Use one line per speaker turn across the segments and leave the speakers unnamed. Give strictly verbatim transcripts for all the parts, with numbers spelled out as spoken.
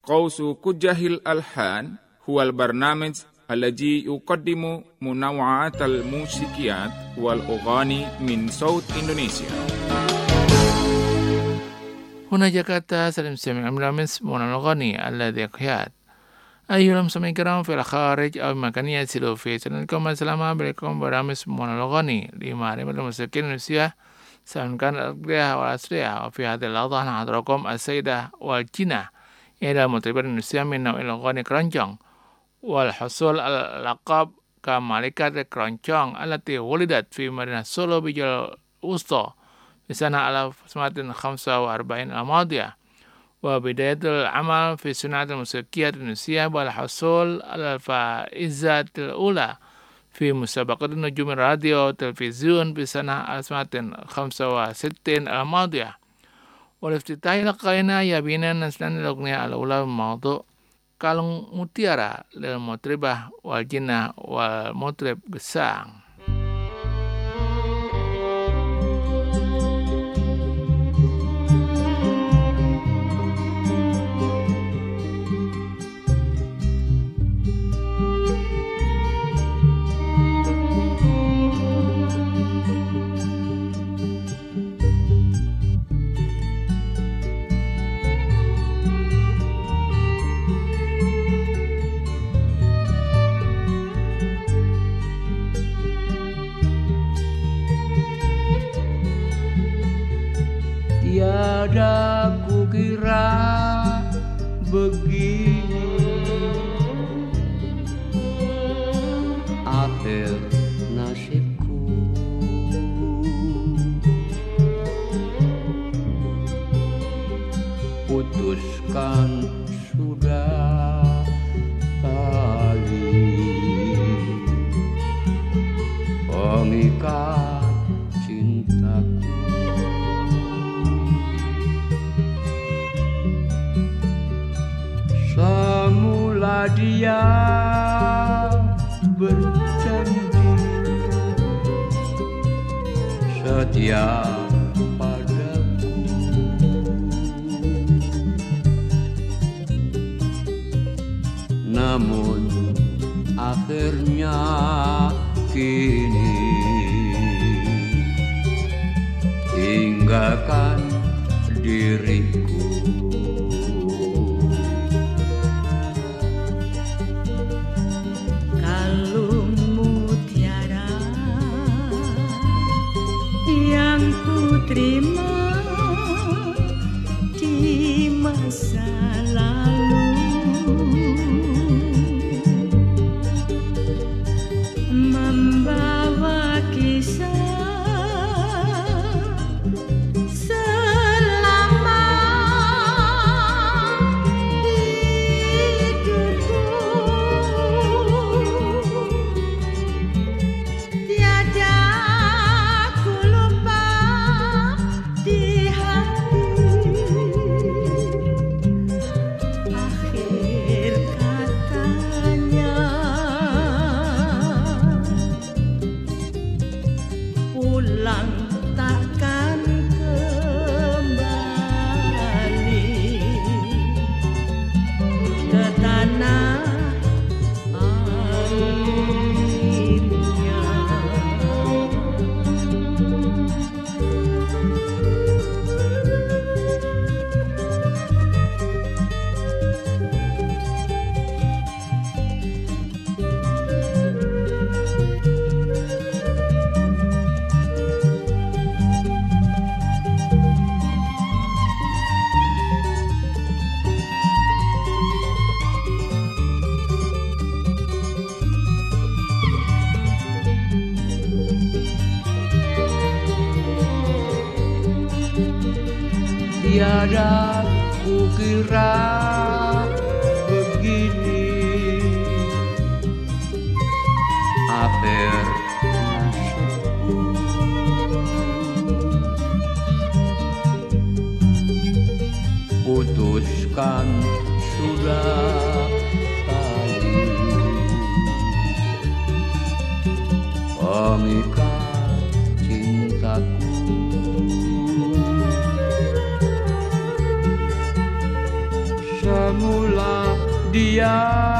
قوس كجه الألحان هو البرنامج الذي يقدم منوعات الموسيقيات والأغاني من صوت إندونيسيا.
هنا جاكرتا سلام سمع برنامج منوعات الذي يقياد أيها المستمعين الكرام في الخارج أو مكان يسيروا في سنتكم السلام عليكم برنامج منوعات لمعرفة الموسيقى الإندونيسية سواء الأصلية والأصلية. وفي هذه اللحظة نحضركم السيدة والجنة إلى مطربة إندونيسية من نوع الأغاني keroncong والحصول على اللقب كملكة الكرونشونغ التي ولدت في مدينة سولو بجل وسطى في سنة ألف وتسعمائة وخمسة وأربعين الماضية، وبداية العمل في صناعة الموسيقى الإندونيسية والحصول على الفائزة الأولى في مسابقة نجوم الراديو والتلفزيون في سنة ألف وتسعمائة وخمسة وستين الماضية. والافتتاح لقائنا يبين نسلان الأغنية الأولى بموضوع Kalung Mutiara للمطربة والجنة والمطرب Gesang.
Tiada kukira begini akhir nasibku, putuskan sudah tali pengikat cintaku. Semula dia berjanji setia padaku, namun akhirnya kini tinggalkan diriku.
Terima di masa lalu, membawa kisah selama hidupku. Tiada di hati akhir katanya, pulang takkan kembali ke tanah airnya.
Tiada kukira begini akhir nasibku, putuskan sudah tali pengikat cintaku. mula dia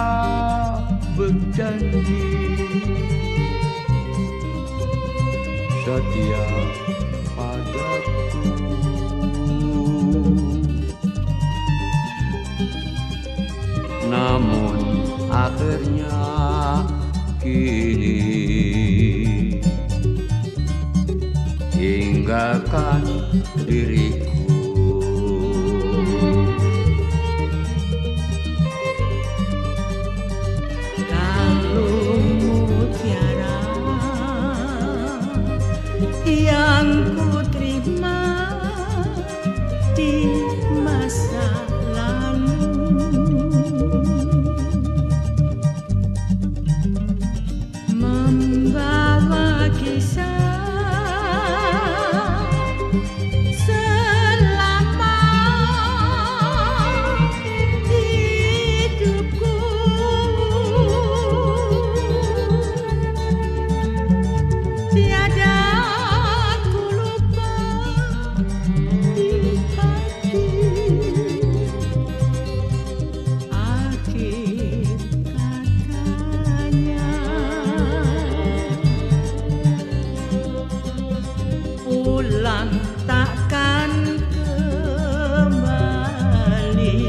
berjanji setia padaku. Namun akhirnya kini tinggalkan diriku.
Yang ku terima di masa lalu membawa kisah selama hidupku. Tiada pulang takkan kembali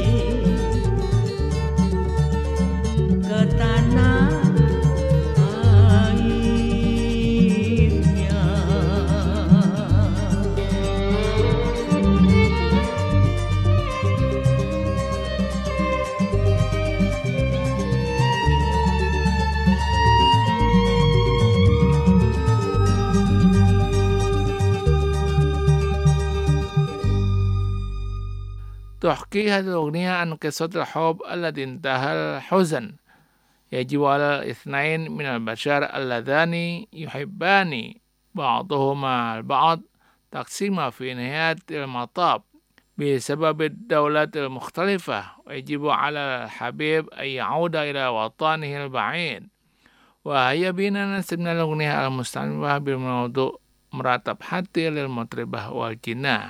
ke tanah airnya.
تحكي هذه الأغنية عن قصة الحب التي انتهى الحزن. يجب على الاثنين من البشر اللذان يحبان بعضهما البعض تقسيما في نهاية المطاف بسبب الدولة المختلفة، ويجب على الحبيب أن يعود إلى وطنه البعيد. وهيا بنا نستمع الأغنية المستنبهة بالموضوع مرتب حتى للمطربة والجناه.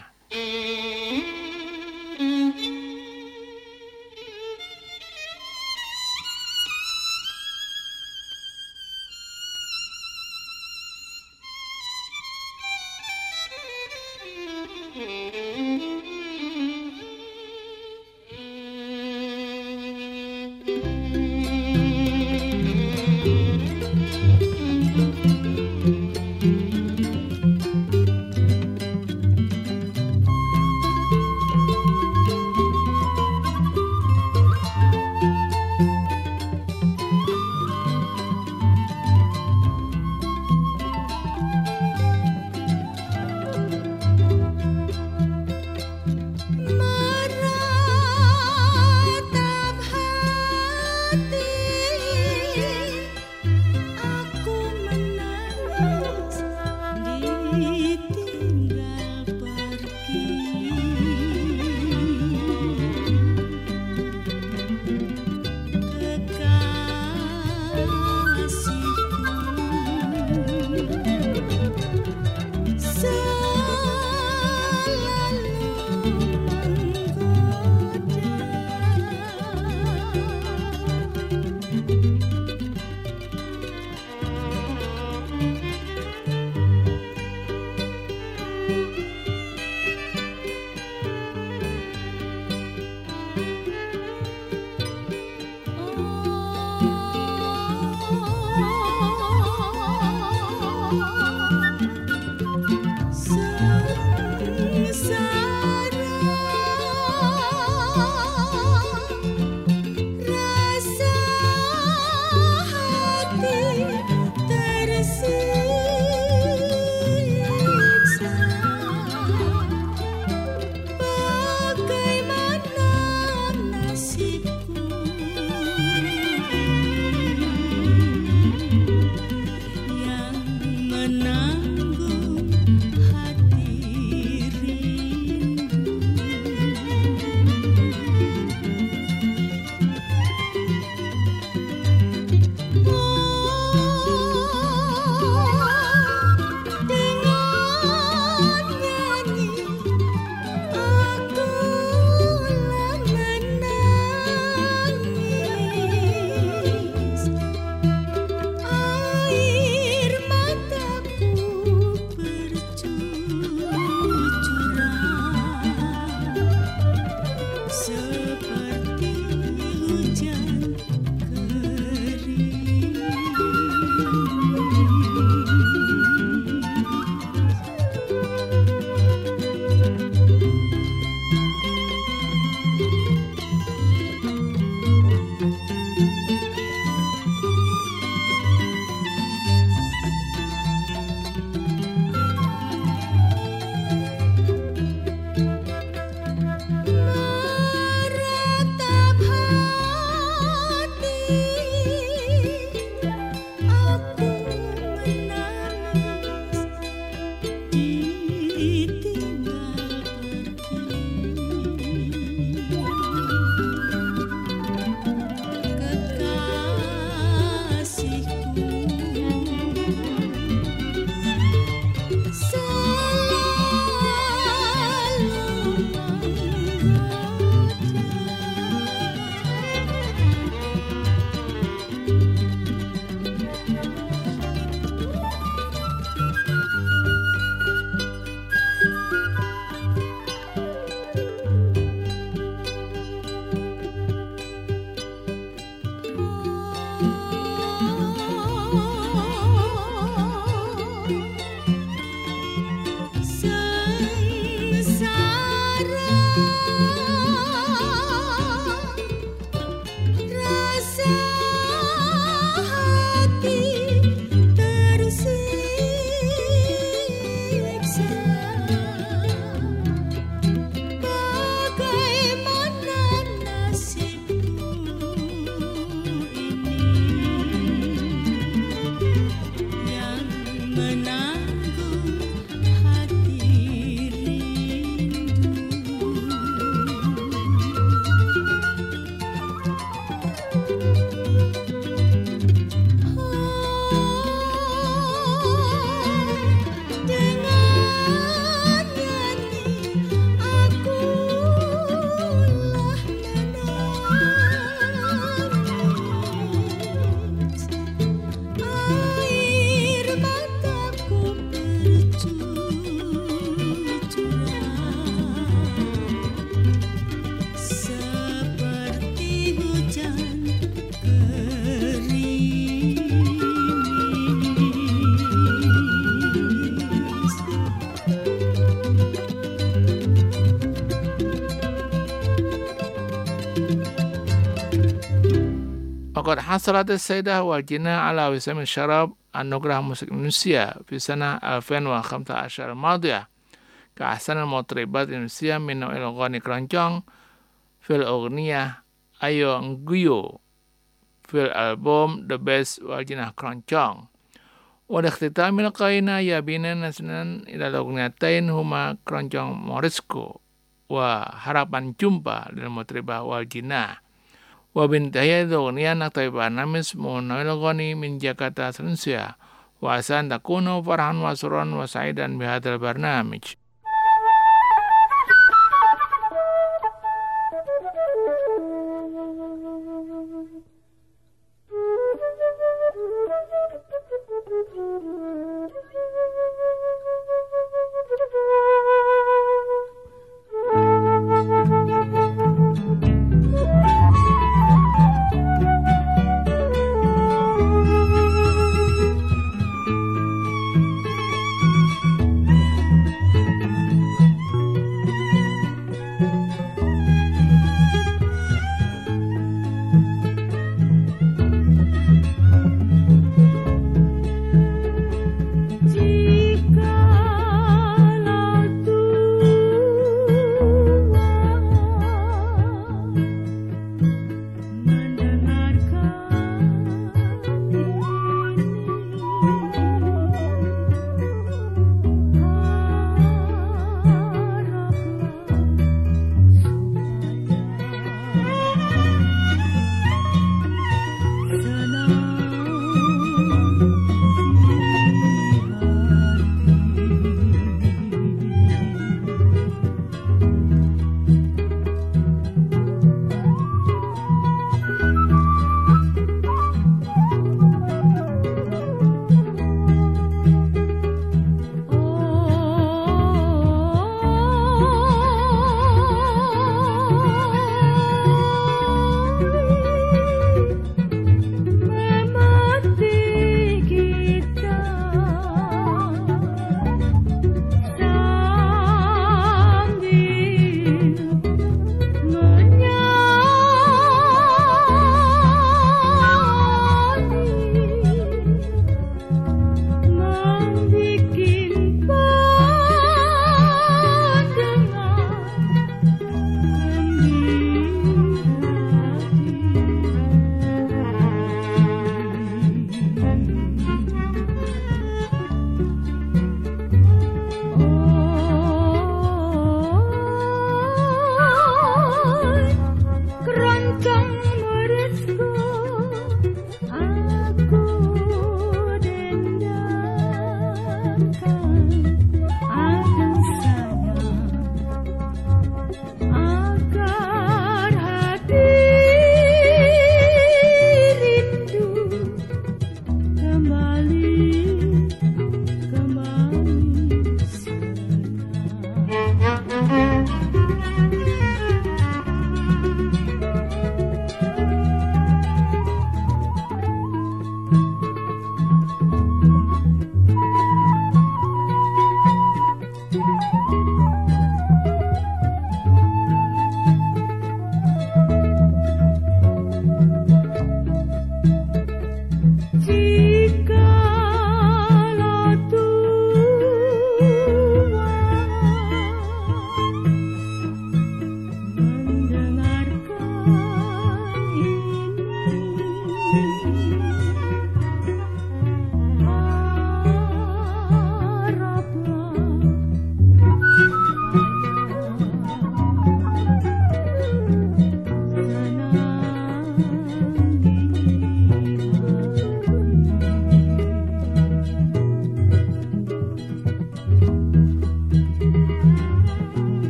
وقد حصلت السيدة والجنة على وسام الشراب النجرة موسيقى إندونيسيا في سنة ألفين وخمسة عشر الماضية كأحسن المطربات الإندونيسية من نوع الأغاني كرانجong في الأغنية Ayo Nguyo في الألبوم The Best والجنة كرانجong. والاختتام لقائنا يبين نسنا إلى الأغنيتين هما كرانجong موريسكو وهarapan jumpa للمطربة والجنة. وبانتهاء الأغنية نقتضي برنامج منوع الأغاني من جاكرتا سلنسيا وعسى أن تكونوا فرحا وسرورا وسعيدا بهذا البرنامج.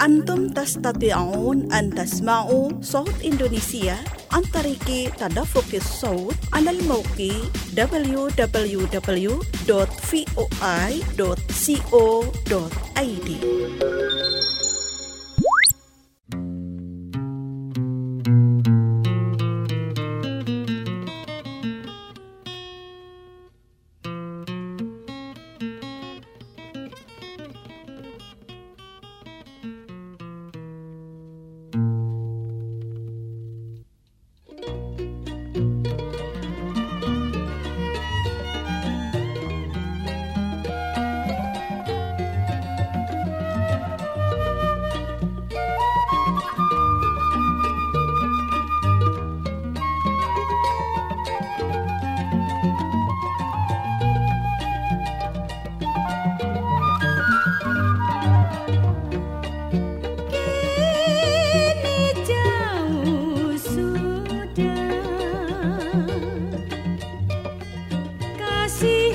أنتم تستطيعون أن تسمعوا صوت إندونيسيا عن طريق تدفق الصوت على الموقع دبليو دبليو دبليو دوت فوي دوت كو دوت اي دي.
kasih